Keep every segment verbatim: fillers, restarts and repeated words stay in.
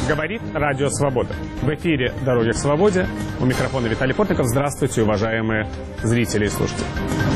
Говорит Радио Свобода. В эфире «Дороги к свободе». У микрофона Виталий Портников. Здравствуйте, уважаемые зрители и слушатели.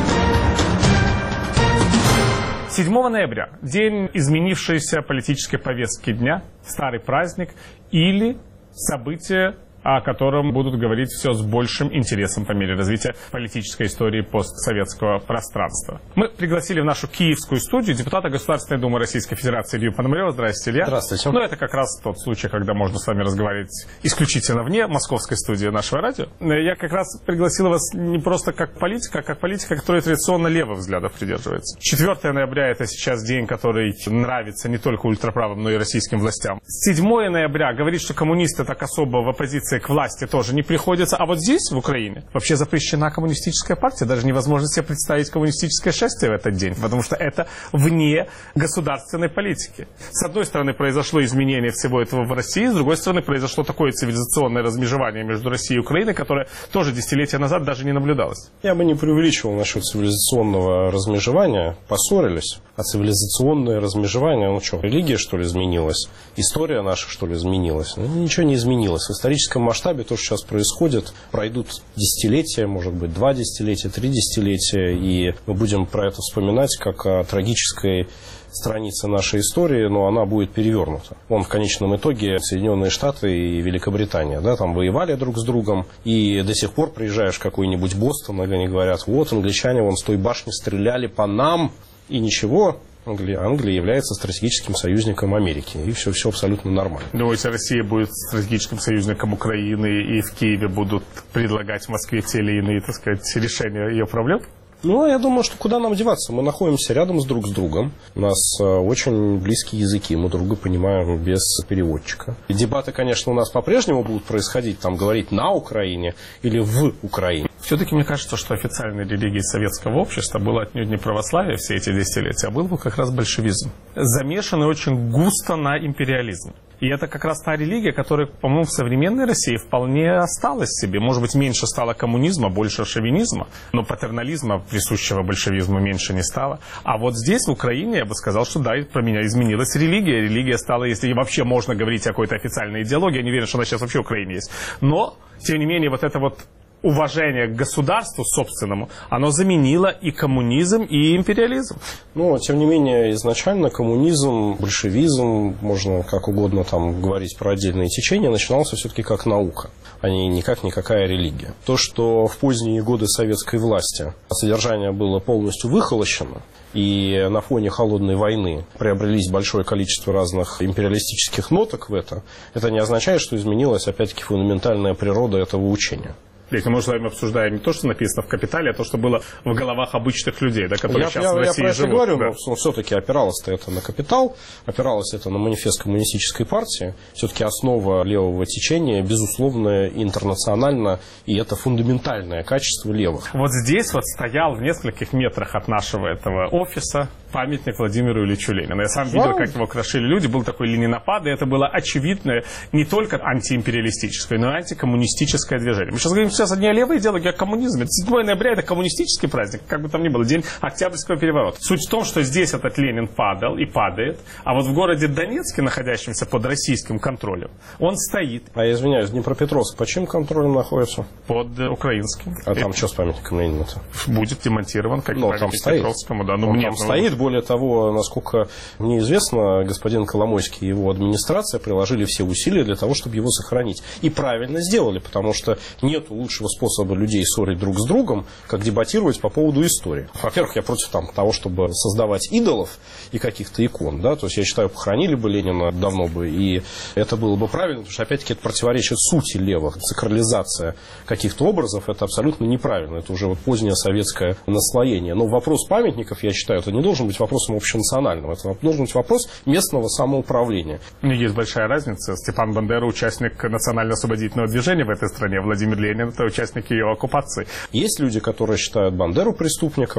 седьмого ноября. День изменившейся политической повестки дня. Старый праздник или событие, о котором будут говорить все с большим интересом по мере развития политической истории постсоветского пространства. Мы пригласили в нашу киевскую студию депутата Государственной Думы Российской Федерации Илью Пономарева. Здравствуйте, Илья. Здравствуйте. Ну, это как раз тот случай, когда можно с вами разговаривать исключительно вне московской студии нашего радио. Я как раз пригласил вас не просто как политика, а как политика, которая традиционно левых взглядов придерживается. четвёртого ноября – это сейчас день, который нравится не только ультраправым, но и российским властям. седьмого ноября говорит, что коммунисты так особо в оппозиции к власти тоже не приходится. А вот здесь, в Украине, вообще запрещена коммунистическая партия. Даже невозможно себе представить коммунистическое счастье в этот день, потому что это вне государственной политики. С одной стороны, произошло изменение всего этого в России, с другой стороны, произошло такое цивилизационное размежевание между Россией и Украиной, которое тоже десятилетия назад даже не наблюдалось. Я бы не преувеличивал насчет цивилизационного размежевания. Поссорились. А цивилизационное размежевание, ну что, религия, что ли, изменилась? История наша, что ли, изменилась? Ну, ничего не изменилось. В историческом масштабе то, что сейчас происходит, пройдут десятилетия, может быть, два десятилетия, три десятилетия, и мы будем про это вспоминать как о трагической странице нашей истории, но она будет перевернута. Вон, в конечном итоге Соединенные Штаты и Великобритания, да, там воевали друг с другом, и до сих пор приезжаешь в какой-нибудь Бостон, или они говорят, вот, англичане вон с той башни стреляли по нам, и ничего. Англия, Англия является стратегическим союзником Америки. И все, все абсолютно нормально. Думаете, Россия будет стратегическим союзником Украины, и в Киеве будут предлагать в Москве те или иные, так сказать, решения ее проблем? Ну, я думаю, что куда нам деваться? Мы находимся рядом с друг с другом. У нас очень близкие языки, мы друг друга понимаем без переводчика. И дебаты, конечно, у нас по-прежнему будут происходить, там, говорить на Украине или в Украине. Все-таки мне кажется, что официальной религией советского общества было отнюдь не православие все эти десятилетия, а был бы как раз большевизм. Замешанный очень густо на империализме. И это как раз та религия, которая, по-моему, в современной России вполне осталась себе. Может быть, меньше стало коммунизма, больше шовинизма, но патернализма, присущего большевизму, меньше не стало. А вот здесь, в Украине, я бы сказал, что да, про меня изменилась религия. Религия стала, если вообще можно говорить о какой-то официальной идеологии, я не уверен, что она сейчас вообще в Украине есть. Но, тем не менее, вот это вот уважение к государству собственному, оно заменило и коммунизм, и империализм. Но, тем не менее, изначально коммунизм, большевизм, можно как угодно там говорить про отдельные течения, начинался все-таки как наука, а не никак никакая религия. То, что в поздние годы советской власти содержание было полностью выхолощено, и на фоне холодной войны приобрелись большое количество разных империалистических ноток в это, это не означает, что изменилась, опять-таки, фундаментальная природа этого учения. Ведь мы с вами обсуждаем не то, что написано в «Капитале», а то, что было в головах обычных людей, да, которые я, сейчас я, в России я живут. говорю, да. но все-таки опиралось-то это на «Капитал», опиралось это на манифест коммунистической партии. Все-таки основа левого течения, безусловно, интернационально, и это фундаментальное качество левых. Вот здесь вот стоял в нескольких метрах от нашего этого офиса памятник Владимиру Ильичу Ленину. Я сам видел, как его крошили люди, был такой ленинопад, и это было очевидное не только антиимпериалистическое, но и антикоммунистическое движение. Мы сейчас говорим сейчас одни левые идеологии о коммунизме. седьмого ноября это коммунистический праздник, как бы там ни было, день Октябрьского переворота. Суть в том, что здесь этот Ленин падал и падает, а вот в городе Донецке, находящемся под российским контролем, он стоит. А я извиняюсь, Днепропетровск под чьим контролем находится? Под э, украинским. А там что с памятником Ленина-то? Будет демонтирован, как но памятник Петровскому. Да. Ну, он нет, там ну, стоит. Более того, насколько мне известно, господин Коломойский и его администрация приложили все усилия для того, чтобы его сохранить. И правильно сделали, потому что нет лучшего способа людей ссорить друг с другом, как дебатировать по поводу истории. Во-первых, я против там, того, чтобы создавать идолов и каких-то икон. Да? То есть, я считаю, похоронили бы Ленина давно бы, и это было бы правильно, потому что, опять-таки, это противоречит сути левых. Сакрализация каких-то образов – это абсолютно неправильно. Это уже вот позднее советское наслоение. Но вопрос памятников, я считаю, это не должен быть вопросом общенационального. Это должен быть вопрос местного самоуправления. Есть большая разница. Степан Бандера – участник национально-освободительного движения в этой стране. Владимир Ленин – это участник ее оккупации. Есть люди, которые считают Бандеру преступником,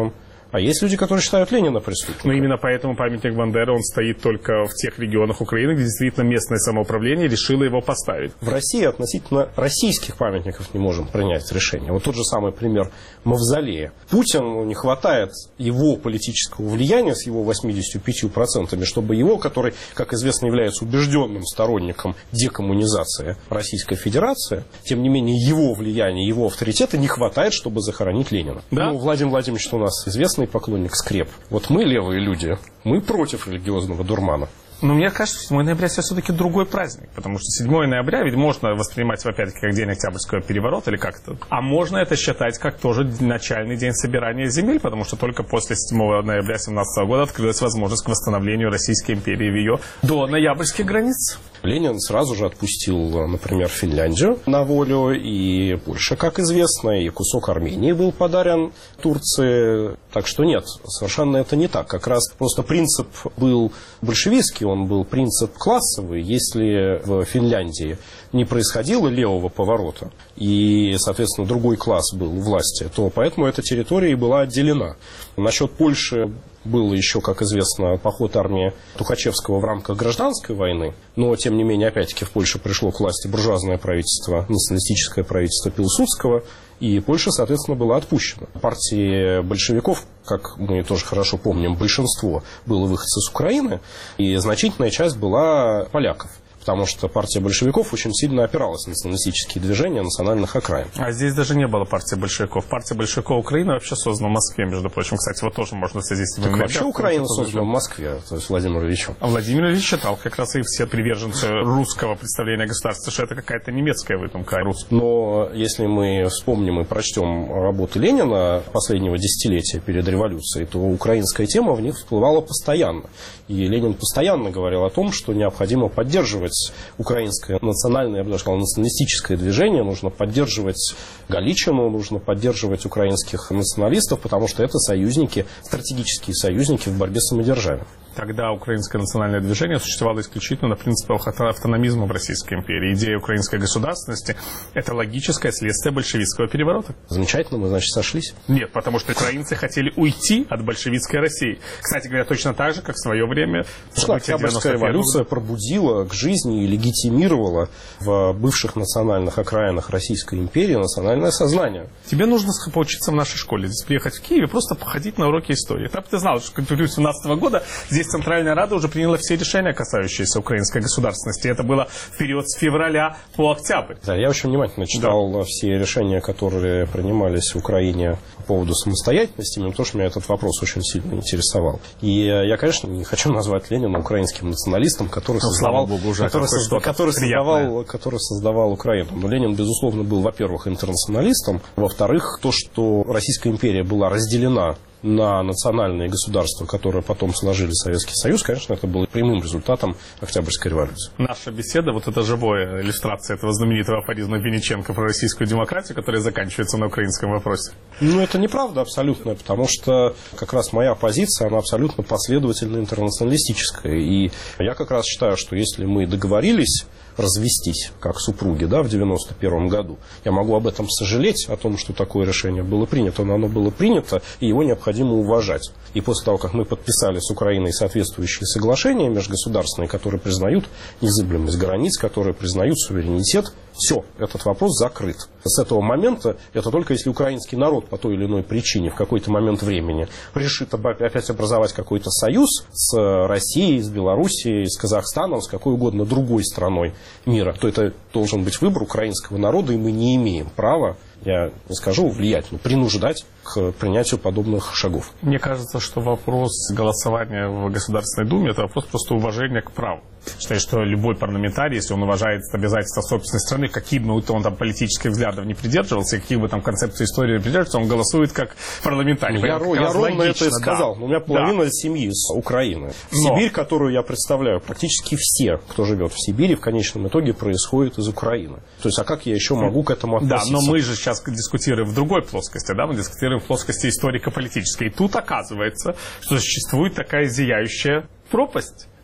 А есть люди, которые считают Ленина преступником. Но именно поэтому памятник Бандеры, он стоит только в тех регионах Украины, где действительно местное самоуправление решило его поставить. В России относительно российских памятников не можем принять решение. Вот тот же самый пример Мавзолея. Путину не хватает его политического влияния с его восьмидесятью пятью процентами, чтобы его, который, как известно, является убежденным сторонником декоммунизации Российской Федерации, тем не менее его влияния, его авторитета не хватает, чтобы захоронить Ленина. Да? Ну, Владимир Владимирович у нас известный поклонник скреп. Вот мы, левые люди, мы против религиозного дурмана. Но мне кажется, седьмое ноября все-таки другой праздник, потому что седьмое ноября ведь можно воспринимать, опять-таки, как день Октябрьского переворота или как-то. А можно это считать как тоже начальный день собирания земель, потому что только после седьмого ноября семнадцатого года открылась возможность к восстановлению Российской империи в ее до ноябрьских границ. Ленин сразу же отпустил, например, Финляндию на волю, и Польша, как известно, и кусок Армении был подарен Турции. Так что нет, совершенно это не так. Как раз просто принцип был большевистский, он был принцип классовый. Если в Финляндии не происходило левого поворота, и, соответственно, другой класс был у власти, то поэтому эта территория и была отделена. Насчет Польши был еще, как известно, поход армии Тухачевского в рамках гражданской войны, но, тем не менее, опять-таки в Польше пришло к власти буржуазное правительство, националистическое правительство Пилсудского, и Польша, соответственно, была отпущена. Партии большевиков, как мы тоже хорошо помним, большинство было выходцы с Украины, и значительная часть была поляков. Потому что партия большевиков очень сильно опиралась на националистические движения национальных окраин. А здесь даже не было партии большевиков. Партия большевиков Украины вообще создана в Москве, между прочим. Кстати, вот тоже можно связать с Так вообще Украина создана в Москве, то есть Владимир Ильич. А Владимир Ильич считал, как раз и все приверженцы русского представления государства, что это какая-то немецкая выдумка. Но если мы вспомним и прочтем работы Ленина последнего десятилетия перед революцией, то украинская тема в них всплывала постоянно. И Ленин постоянно говорил о том, что необходимо поддерживать украинское национальное, я бы даже сказал, националистическое движение, нужно поддерживать Галичину, нужно поддерживать украинских националистов, потому что это союзники, стратегические союзники в борьбе с самодержавием. Тогда украинское национальное движение существовало исключительно на принципах автономизма в Российской империи. Идея украинской государственности – это логическое следствие большевистского переворота. Замечательно, мы, значит, сошлись. Нет, потому что украинцы хотели уйти от большевистской России. Кстати говоря, точно так же, как в свое время Октябрьская революция пробудила к жизни и легитимировала в бывших национальных окраинах Российской империи национальное сознание. Тебе нужно поучиться в нашей школе, здесь приехать в Киев и просто походить на уроки истории. Там ты знал, что к две тысячи семнадцатого года здесь Центральная Рада уже приняла все решения, касающиеся украинской государственности. Это было в период с февраля по октябрь. Да, я очень внимательно читал да. все решения, которые принимались в Украине по поводу самостоятельности, именно потому что меня этот вопрос очень сильно интересовал. И я, конечно, не хочу назвать Ленина украинским националистом, который ну, создавал, Богу, уже который созда, который создавал, который создавал Украину. Но Ленин, безусловно, был, во-первых, интернационалистом, во-вторых, то, что Российская империя была разделена на национальные государства, которые потом сложили Советский Союз, конечно, это было прямым результатом Октябрьской революции. Наша беседа, вот это живая иллюстрация этого знаменитого афоризма Винниченко про российскую демократию, которая заканчивается на украинском вопросе. Ну, это неправда абсолютно, потому что как раз моя позиция, она абсолютно последовательно интернационалистическая. И я как раз считаю, что если мы договорились развестись, как супруги, да, в девяносто первом году. Я могу об этом сожалеть, о том, что такое решение было принято, но оно было принято, и его необходимо уважать. И после того, как мы подписали с Украиной соответствующие соглашения межгосударственные, которые признают незыблемость границ, которые признают суверенитет, все, этот вопрос закрыт. С этого момента, это только если украинский народ по той или иной причине в какой-то момент времени решит опять образовать какой-то союз с Россией, с Белоруссией, с Казахстаном, с какой угодно другой страной мира, то это должен быть выбор украинского народа, и мы не имеем права, я не скажу влиять, но принуждать к принятию подобных шагов. Мне кажется, что вопрос голосования в Государственной Думе – это вопрос просто уважения к праву. Считаю, что любой парламентарий, если он уважает обязательства собственной страны, каких бы он там политических взглядов не придерживался, каких бы там концепций истории не придерживался, он голосует как парламентарий. Я, я, я ровно это и сказал. Да. У меня половина да. семьи с Украины. Но... Сибирь, которую я представляю, практически все, кто живет в Сибири, в конечном итоге происходит из Украины. То есть, а как я еще могу к этому относиться? Да, но мы же сейчас дискутируем в другой плоскости, да, мы дискутируем в плоскости историко-политической. И тут оказывается, что существует такая зияющая пропасть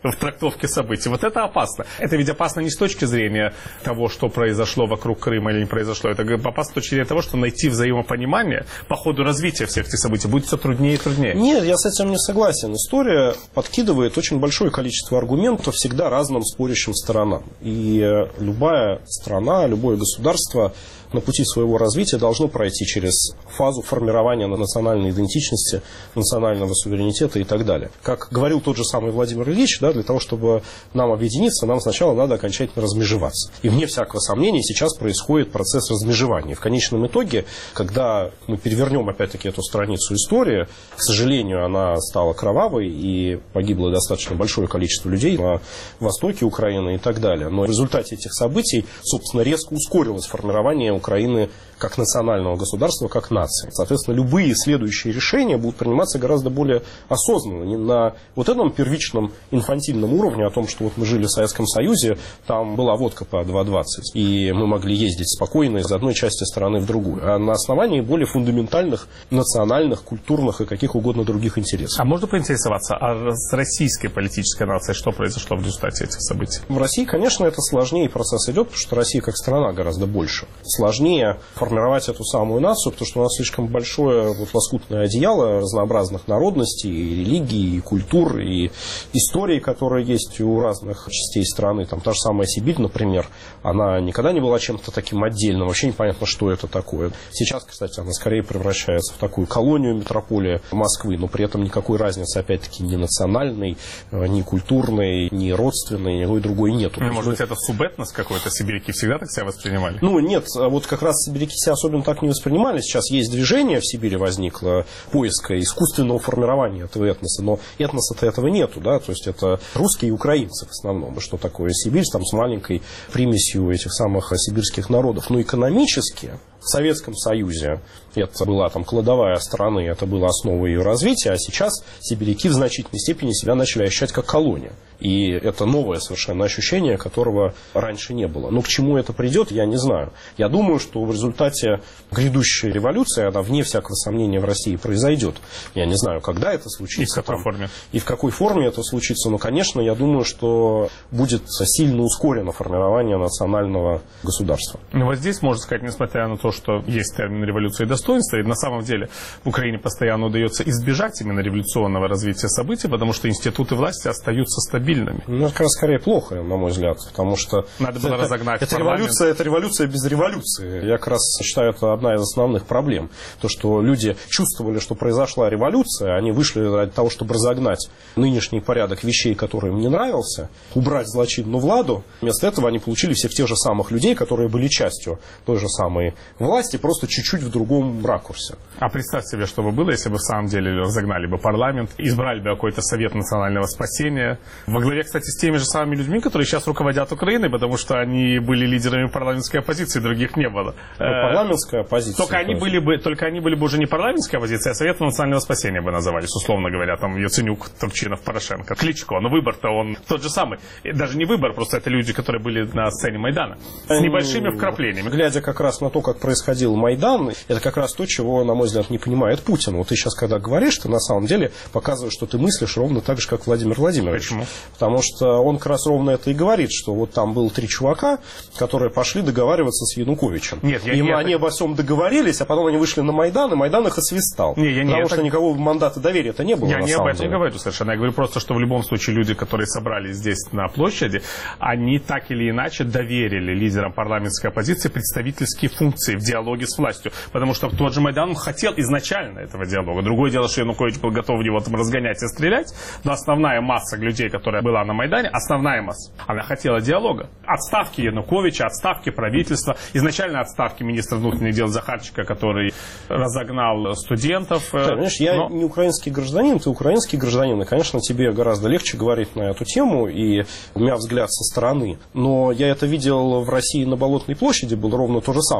в трактовке событий. Вот это опасно. Это ведь опасно не с точки зрения того, что произошло вокруг Крыма или не произошло. Это опасно с точки зрения того, что найти взаимопонимание по ходу развития всех этих событий будет все труднее и труднее. Нет, я с этим не согласен. История подкидывает очень большое количество аргументов всегда разным спорящим сторонам. И любая страна, любое государство на пути своего развития должно пройти через фазу формирования национальной идентичности, национального суверенитета и так далее. Как говорил тот же самый Владимир Ильич, да, для того, чтобы нам объединиться, нам сначала надо окончательно размежеваться. И вне всякого сомнения сейчас происходит процесс размежевания. В конечном итоге, когда мы перевернем опять-таки эту страницу истории, к сожалению, она стала кровавой и погибло достаточно большое количество людей на востоке Украины и так далее. Но в результате этих событий, собственно, резко ускорилось формирование Украины как национального государства, как нации. Соответственно, любые следующие решения будут приниматься гораздо более осознанно. Не на вот этом первичном инфантильном уровне, о том, что вот мы жили в Советском Союзе, там была водка по два двадцать, и мы могли ездить спокойно из одной части страны в другую, а на основании более фундаментальных национальных, культурных и каких угодно других интересов. А можно поинтересоваться, а с российской политической нацией что произошло в результате этих событий? В России, конечно, это сложнее процесс идет, потому что Россия как страна гораздо больше. Сложнее формировать эту самую нацию, потому что у нас слишком большое вот, лоскутное одеяло разнообразных народностей, и религий, и культур, и историй, которые есть у разных частей страны. Там та же самая Сибирь, например, она никогда не была чем-то таким отдельным, вообще непонятно, что это такое. Сейчас, кстати, она скорее превращается в такую колонию метрополии Москвы, но при этом никакой разницы, опять-таки, ни национальной, ни культурной, ни родственной, никакой другой нету. Ну, может быть, это субэтнос какой-то? Сибиряки всегда так себя воспринимали? Ну, нет, вот как раз сибиряки себя особенно так не воспринимали. Сейчас есть движение в Сибири возникло поиска искусственного формирования этого этноса, но этноса-то этого нету, да, то есть это русские и украинцы в основном. И что такое Сибирь, там с маленькой примесью этих самых сибирских народов. Но экономически в Советском Союзе это была там кладовая страны, это было основой ее развития, а сейчас сибиряки в значительной степени себя начали ощущать как колония. И это новое совершенно ощущение, которого раньше не было. Но к чему это придет, я не знаю. Я думаю, что в результате грядущей революции, она вне всякого сомнения в России произойдет. Я не знаю, когда это случится. И в какой там, форме. И в какой форме это случится. Но, конечно, я думаю, что будет сильно ускорено формирование национального государства. Ну вот здесь, можно сказать, несмотря на то, что есть термин революции и достоинства, и на самом деле в Украине постоянно удается избежать именно революционного развития событий, потому что институты власти остаются стабильными. Ну, это как раз скорее плохо, на мой взгляд, потому что надо было это, разогнать это революция, это революция без революции. Я как раз считаю, это одна из основных проблем. То, что люди чувствовали, что произошла революция, они вышли ради того, чтобы разогнать нынешний порядок вещей, который им не нравился, убрать злочинную владу. Вместо этого они получили всех тех же самых людей, которые были частью той же самой власти, просто чуть-чуть в другом ракурсе. А представь себе, что бы было, если бы в самом деле разогнали бы парламент, избрали бы какой-то совет национального спасения, во главе, кстати, с теми же самыми людьми, которые сейчас руководят Украиной, потому что они были лидерами парламентской оппозиции, других не было. Но парламентская оппозиция. Только они, были бы, только они были бы уже не парламентская оппозиция, а Совет национального спасения бы назывались, условно говоря, там Яценюк, Турчинов, Порошенко, Кличко. Но выбор-то он тот же самый. И даже не выбор, просто это люди, которые были на сцене Майдана. С небольшими вкраплениями. Глядя как раз на то, как происходил Майдан, это как раз то, чего, на мой взгляд, не понимает Путин. Вот ты сейчас, когда говоришь, ты на самом деле показываешь, что ты мыслишь ровно так же, как Владимир Владимирович. Почему? Потому что он как раз ровно это и говорит, что вот там было три чувака, которые пошли договариваться с Януковичем. Нет, я и не они это... обо всем договорились, а потом они вышли на Майдан, и Майдан их освистал. Не, я не потому это... что никакого мандата доверия-то не было. Я на не самом об этом деле. говорю совершенно. Я говорю просто, что в любом случае люди, которые собрались здесь на площади, они так или иначе доверили лидерам парламентской оппозиции представительские функции в диалоге с властью. Потому что тот же Майдан хотел изначально этого диалога. Другое дело, что Янукович был готов его там разгонять и стрелять, но основная масса людей, которая была на Майдане, основная масса, она хотела диалога. Отставки Януковича, отставки правительства, изначально отставки министра внутренних дел Захарченко, который разогнал студентов. Да, понимаешь, я но... не украинский гражданин, ты украинский гражданин, и, конечно, тебе гораздо легче говорить на эту тему, и у меня взгляд со стороны. Но я это видел в России на Болотной площади, было ровно то же самое. Были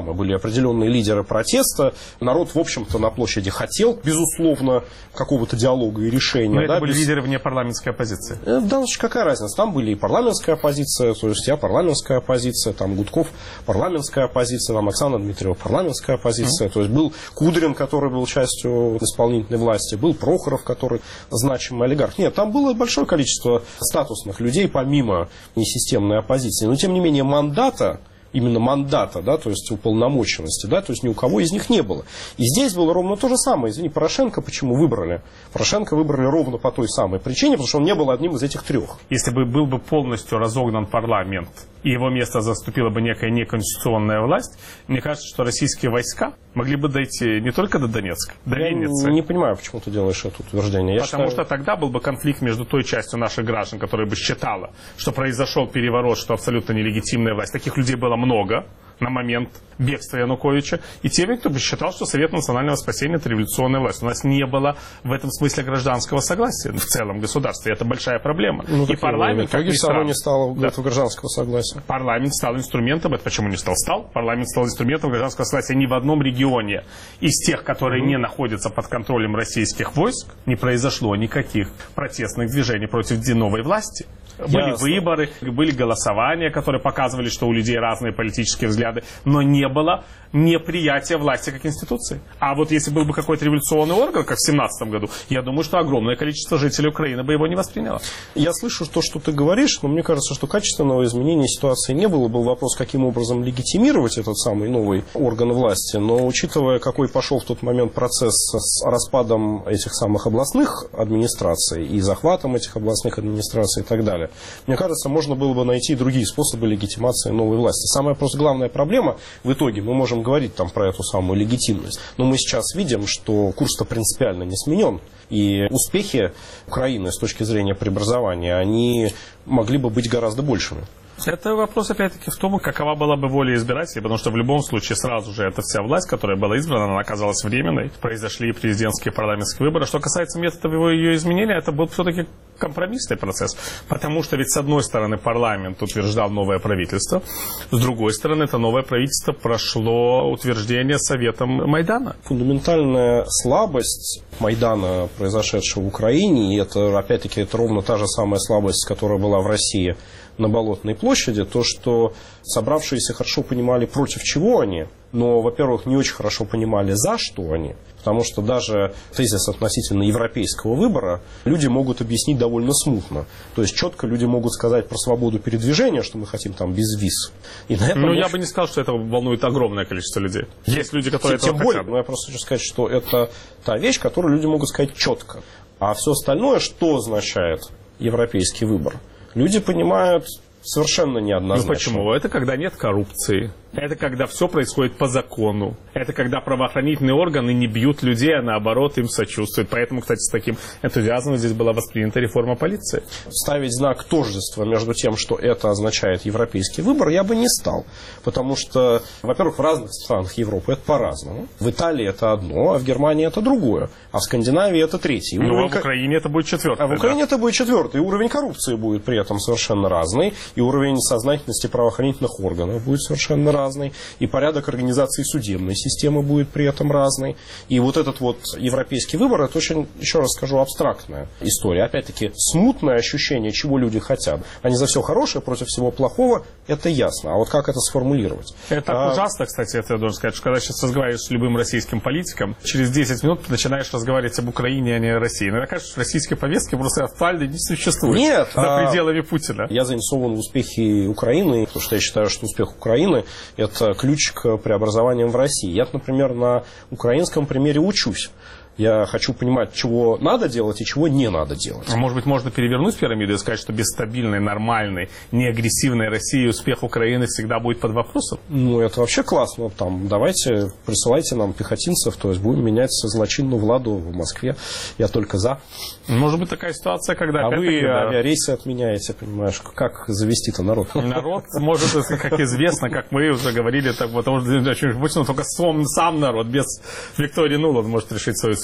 определенные лидеры протеста. Народ, в общем-то, на площади хотел, безусловно, какого-то диалога и решения. Но да, это были без... лидеры вне парламентской оппозиции. Да, какая разница? Там были и парламентская оппозиция, то есть я парламентская оппозиция, там Гудков парламентская оппозиция, там Оксана Дмитриева парламентская оппозиция. Mm-hmm. То есть был Кудрин, который был частью исполнительной власти, был Прохоров, который значимый олигарх. Нет, там было большое количество статусных людей, помимо несистемной оппозиции. Но, тем не менее, мандата, именно мандата, да, то есть уполномоченности, да, то есть ни у кого из них не было. И здесь было ровно то же самое. Извини, Порошенко почему выбрали? Порошенко выбрали ровно по той самой причине, потому что он не был одним из этих трех. Если бы был бы полностью разогнан парламент, и его место заступила бы некая неконституционная власть, мне кажется, что российские войска могли бы дойти не только до Донецка, до Я Винницы. не понимаю, почему ты делаешь это утверждение. Я Потому считаю... что тогда был бы конфликт между той частью наших граждан, которая бы считала, что произошел переворот, что абсолютно нелегитимная власть. Таких людей было много на момент бегства Януковича, и теми, кто бы считал, что Совет национального спасения – это революционная власть. У нас не было в этом смысле гражданского согласия в целом государстве. Это большая проблема. Ну, и парламент, как ни странно, не стало да. гражданского согласия. Парламент стал инструментом, это почему не стал? Стал. Парламент стал инструментом гражданского согласия ни в одном регионе из тех, которые mm-hmm. не находятся под контролем российских войск, не произошло никаких протестных движений против новой власти. Были Ясно. выборы, были голосования, которые показывали, что у людей разные политические взгляды, но не было неприятия власти как институции. А вот если был бы какой-то революционный орган, как в семнадцатом году, я думаю, что огромное количество жителей Украины бы его не восприняло. Я слышу то, что ты говоришь, но мне кажется, что качественного изменения ситуации не было. Был вопрос, каким образом легитимировать этот самый новый орган власти. Но учитывая, какой пошел в тот момент процесс с распадом этих самых областных администраций и захватом этих областных администраций и так далее, мне кажется, можно было бы найти другие способы легитимации новой власти. Самая просто главная проблема в итоге, мы можем говорить там про эту самую легитимность, но мы сейчас видим, что курс-то принципиально не сменен. И успехи Украины с точки зрения преобразования, они могли бы быть гораздо большими. Это вопрос, опять-таки, в том, какова была бы воля избирателей, потому что в любом случае сразу же эта вся власть, которая была избрана, она оказалась временной. Произошли президентские и парламентские выборы. Что касается методов его ее изменения, это был все-таки компромиссный процесс. Потому что ведь с одной стороны парламент утверждал новое правительство, с другой стороны это новое правительство прошло утверждение Советом Майдана. Фундаментальная слабость Майдана, произошедшего в Украине, и это, опять-таки, это ровно та же самая слабость, которая была в России на Болотной площади, то, что собравшиеся хорошо понимали, против чего они, но, во-первых, не очень хорошо понимали, за что они, потому что даже тезис относительно европейского выбора люди могут объяснить довольно смутно. То есть четко люди могут сказать про свободу передвижения, что мы хотим там без виз. И на этом ну, может... я бы не сказал, что это волнует огромное количество людей. Есть люди, которые Тем этого более, хотят. но я просто хочу сказать, что это та вещь, которую люди могут сказать четко. А все остальное, что означает европейский выбор? Люди понимают совершенно неоднозначно. Ну почему? Это когда нет коррупции. Это когда все происходит по закону. Это когда правоохранительные органы не бьют людей, а наоборот им сочувствуют. Поэтому, кстати, с таким энтузиазмом здесь была воспринята реформа полиции. Ставить знак тождества между тем, что это означает европейский выбор, я бы не стал. Потому что, во-первых, в разных странах Европы это по-разному. В Италии это одно, а в Германии это другое. А в Скандинавии это третье. Ну, уровень... а в Украине это будет четвертое. А в Украине да. это будет четвертый. И уровень коррупции будет при этом совершенно разный. И уровень сознательности правоохранительных органов будет совершенно разный. разный, и порядок организации судебной системы будет при этом разный. И вот этот вот европейский выбор, это очень, еще раз скажу, абстрактная история. Опять-таки, смутное ощущение, чего люди хотят. Они за все хорошее, против всего плохого, это ясно. А вот как это сформулировать? Это а... ужасно, кстати, это я должен сказать, что когда сейчас разговариваешь с любым российским политиком, через десять минут ты начинаешь разговаривать об Украине, а не о России. Но мне кажется, что российской повестки просто актуальной не существует. Нет, за а... пределами Путина. Я заинтересован в успехе Украины, потому что я считаю, что успех Украины – это ключ к преобразованиям в России. Я, например, на украинском примере учусь. Я хочу понимать, чего надо делать и чего не надо делать. А может быть, можно перевернуть пирамиду и сказать, что без стабильной, нормальной, неагрессивной России успех Украины всегда будет под вопросом? Ну, это вообще классно. Там, давайте, присылайте нам пехотинцев, то есть будем менять злочинную владу в Москве. Я только за. Может быть, такая ситуация, когда... А вы да, авиарейсы отменяете, понимаешь? Как завести-то народ? Народ может, как известно, как мы уже говорили, так, потому что Путин только сам народ, без Виктории Нуланд может решить свою судьбу.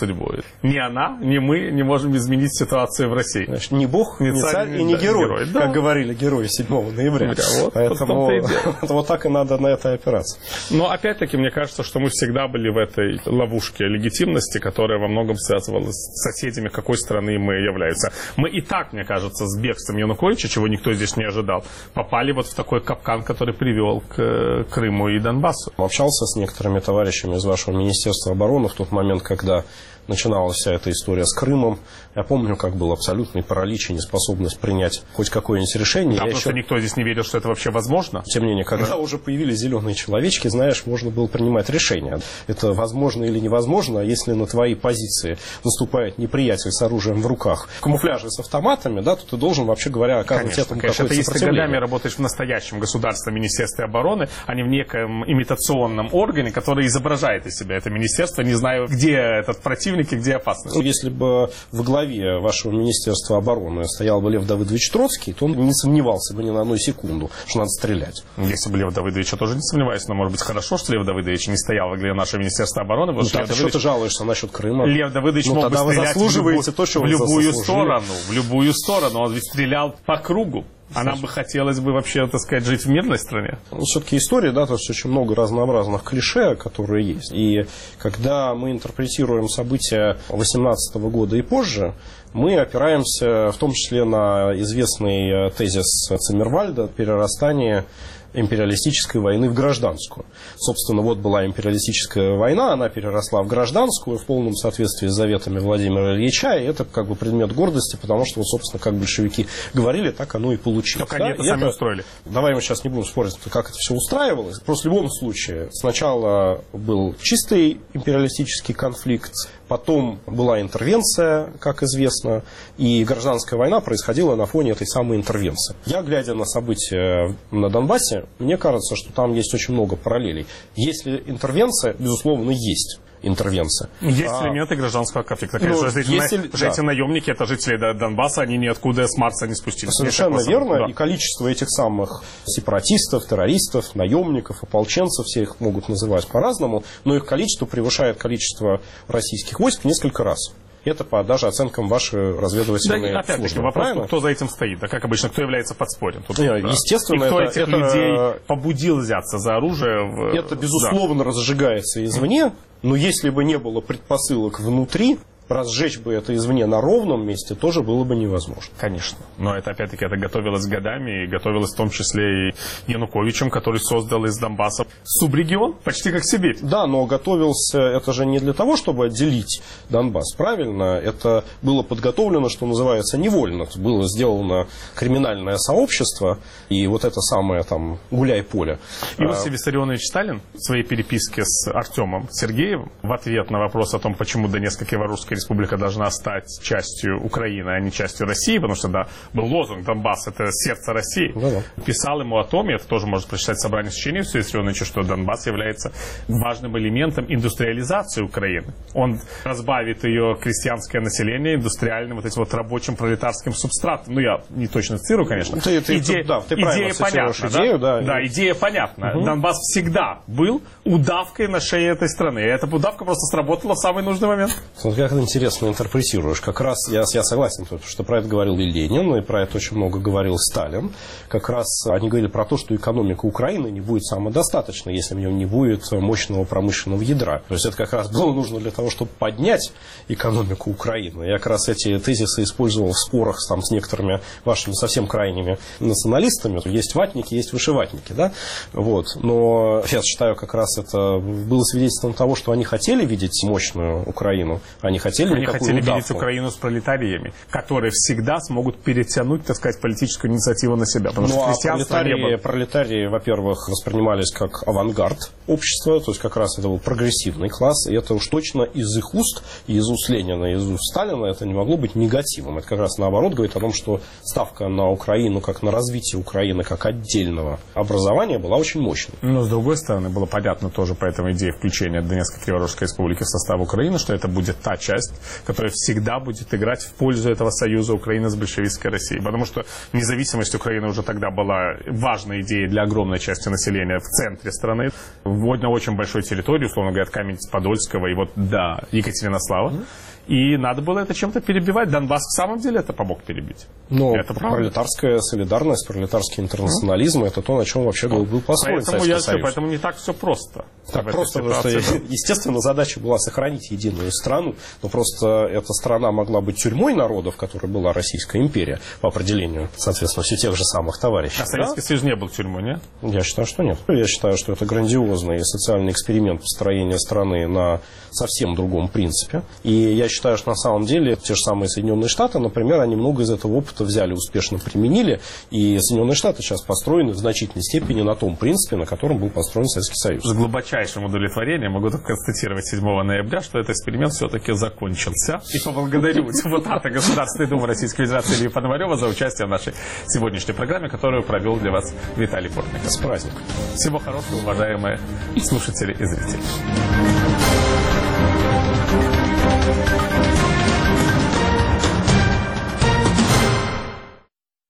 судьбу. Ни она, ни мы не можем изменить ситуацию в России. Значит, не Бог, не, не царь и не да, герой, герой да. как говорили герои седьмого ноября. Да, вот, Поэтому вот так и надо на это опираться. Но опять-таки мне кажется, что мы всегда были в этой ловушке легитимности, которая во многом связывалась с соседями, какой страны мы являемся. Мы и так, мне кажется, с бегством Януковича, чего никто здесь не ожидал, попали вот в такой капкан, который привел к Крыму и Донбассу. Общался с некоторыми товарищами из вашего Министерства обороны в тот момент, когда начиналась вся эта история с Крымом. Я помню, как был абсолютный паралич и неспособность принять хоть какое-нибудь решение. Да, просто еще... никто здесь не верил, что это вообще возможно. Тем не менее, когда да. уже появились зеленые человечки, знаешь, можно было принимать решение. Это возможно или невозможно, если на твои позиции наступает неприятель с оружием в руках, в камуфляже с автоматами, да, то ты должен, вообще говоря, оказывать конечно, этому конечно. какое-то это сопротивление. Если ты годами работаешь в настоящем государственном Министерстве обороны, а не в неком имитационном органе, который изображает из себя это министерство, не знаю, где этот противник и где опасность. Если бы во главе вашего Министерства обороны стоял бы Лев Давыдович Троцкий, то он не сомневался бы ни на одну секунду, что надо стрелять. Если бы Лев Давыдович, я тоже не сомневаюсь, но, может быть, хорошо, что Лев Давыдович не стоял во главе нашего Министерства обороны. Ну, так, Давыдович... что ты жалуешься насчет Крыма? Лев Давыдович ну, мог бы стрелять в любую, то, что в любую сторону, в любую сторону. Он ведь стрелял по кругу. А нам бы хотелось бы вообще, так сказать, жить в мирной стране. Ну, все-таки история, да, то есть очень много разнообразных клише, которые есть. И когда мы интерпретируем события восемнадцатого года и позже, мы опираемся в том числе на известный тезис Циммервальда «Перерастание империалистической войны в гражданскую». Собственно, вот была империалистическая война, она переросла в гражданскую в полном соответствии с заветами Владимира Ильича, и это как бы предмет гордости, потому что, вот, собственно, как большевики говорили, так оно и получилось. Только да? они это сами это... устроили. Давай мы сейчас не будем спорить, как это все устраивалось. Просто в любом случае, сначала был чистый империалистический конфликт, потом была интервенция, как известно, и гражданская война происходила на фоне этой самой интервенции. Я, глядя на события на Донбассе, мне кажется, что там есть очень много параллелей. Если интервенция, безусловно, есть интервенция. Есть а, элементы гражданского конфликта. Конечно, ну, эти, если, на, да. эти наемники, это жители Донбасса, они ниоткуда с Марса не спустились. Совершенно верно. Да. И количество этих самых сепаратистов, террористов, наемников, ополченцев, все их могут называть по-разному, но их количество превышает количество российских войск в несколько раз. Это по даже оценкам вашей разведывательной да, опять-таки, службы. Вопрос, правильно? Кто за этим стоит, да, как обычно, кто является подспорьем. Тут, Не, да. Естественно, и кто это, этих это, людей побудил взяться за оружие. В... Это, безусловно, да. разжигается извне, но если бы не было предпосылок внутри, разжечь бы это извне на ровном месте тоже было бы невозможно. Конечно. Но это, опять-таки, это готовилось годами, и готовилось в том числе и Януковичем, который создал из Донбасса субрегион, почти как Сибирь. Да, но готовился это же не для того, чтобы отделить Донбасс, правильно? Это было подготовлено, что называется, невольно. Было сделано криминальное сообщество, и вот это самое там гуляй-поле. Иосиф Виссарионович Сталин в своей переписке с Артемом Сергеевым в ответ на вопрос о том, почему Донецкая Криворусская республика должна стать частью Украины, а не частью России, потому что, да, был лозунг «Донбасс – это сердце России». Да-да. Писал ему о том, и это тоже можно прочитать в собрании сочинений Виссарионовича, что Донбасс является важным элементом индустриализации Украины. Он разбавит ее крестьянское население индустриальным, вот этим вот рабочим пролетарским субстратом. Ну, я не точно цитирую, конечно. Ты, ты, Идея, да, ты идея понятна. Идею, да? Да, да, идея понятна. Угу. Донбасс всегда был удавкой на шее этой страны. И эта удавка просто сработала в самый нужный момент. Смотри, как интересно интерпретируешь. Как раз я, я согласен, что про это говорил и Ленин, и про это очень много говорил Сталин. Как раз они говорили про то, что экономика Украины не будет самодостаточной, если в нем не будет мощного промышленного ядра. То есть это как раз было нужно для того, чтобы поднять экономику Украины. Я как раз эти тезисы использовал в спорах там, с некоторыми вашими совсем крайними националистами. Есть ватники, есть вышиватники. Да? Вот. Но я считаю, как раз это было свидетельством того, что они хотели видеть мощную Украину. Они хотели Они хотели удавку. видеть Украину с пролетариями, которые всегда смогут перетянуть, так сказать, политическую инициативу на себя. Потому ну, что а христианство пролетарии, не было... пролетарии, во-первых, воспринимались как авангард общества, то есть как раз это был прогрессивный класс, и это уж точно из их уст, и из уст Ленина, и из уст Сталина это не могло быть негативом. Это как раз наоборот говорит о том, что ставка на Украину, как на развитие Украины, как отдельного образования была очень мощной. Но, с другой стороны, было понятно тоже по этой идее включения Донецкой Криворусской республики в состав Украины, что это будет та часть часть, которая всегда будет играть в пользу этого союза Украины с большевистской Россией. Потому что независимость Украины уже тогда была важной идеей для огромной части населения в центре страны. На очень большой территории, условно говоря, от Каменец-Подольского и вот до Екатеринослава. И надо было это чем-то перебивать. Донбасс в самом деле это помог перебить. Но это пролетарская солидарность, пролетарский интернационализм, mm. это то, на чем вообще был, был построен поэтому, я, поэтому не так все просто. Так просто, просто, естественно, задача была сохранить единую страну, но просто эта страна могла быть тюрьмой народов, которая была Российская империя, по определению, соответственно, все тех же самых товарищей. А Советский да? Союз не был тюрьмой, нет? Я считаю, что нет. Я считаю, что это грандиозный социальный эксперимент построения страны на совсем другом принципе. И я считаю, что на самом деле те же самые Соединенные Штаты, например, они много из этого опыта взяли, успешно применили, и Соединенные Штаты сейчас построены в значительной степени на том принципе, на котором был построен Советский Союз. С глубочайшим удовлетворением могу только констатировать седьмого ноября, что этот эксперимент все-таки закончился. И поблагодарю депутата Государственной Думы Российской Федерации Илью Пономарева за участие в нашей сегодняшней программе, которую провел для вас Виталий Портников. С праздником. Всего хорошего, уважаемые слушатели и зрители.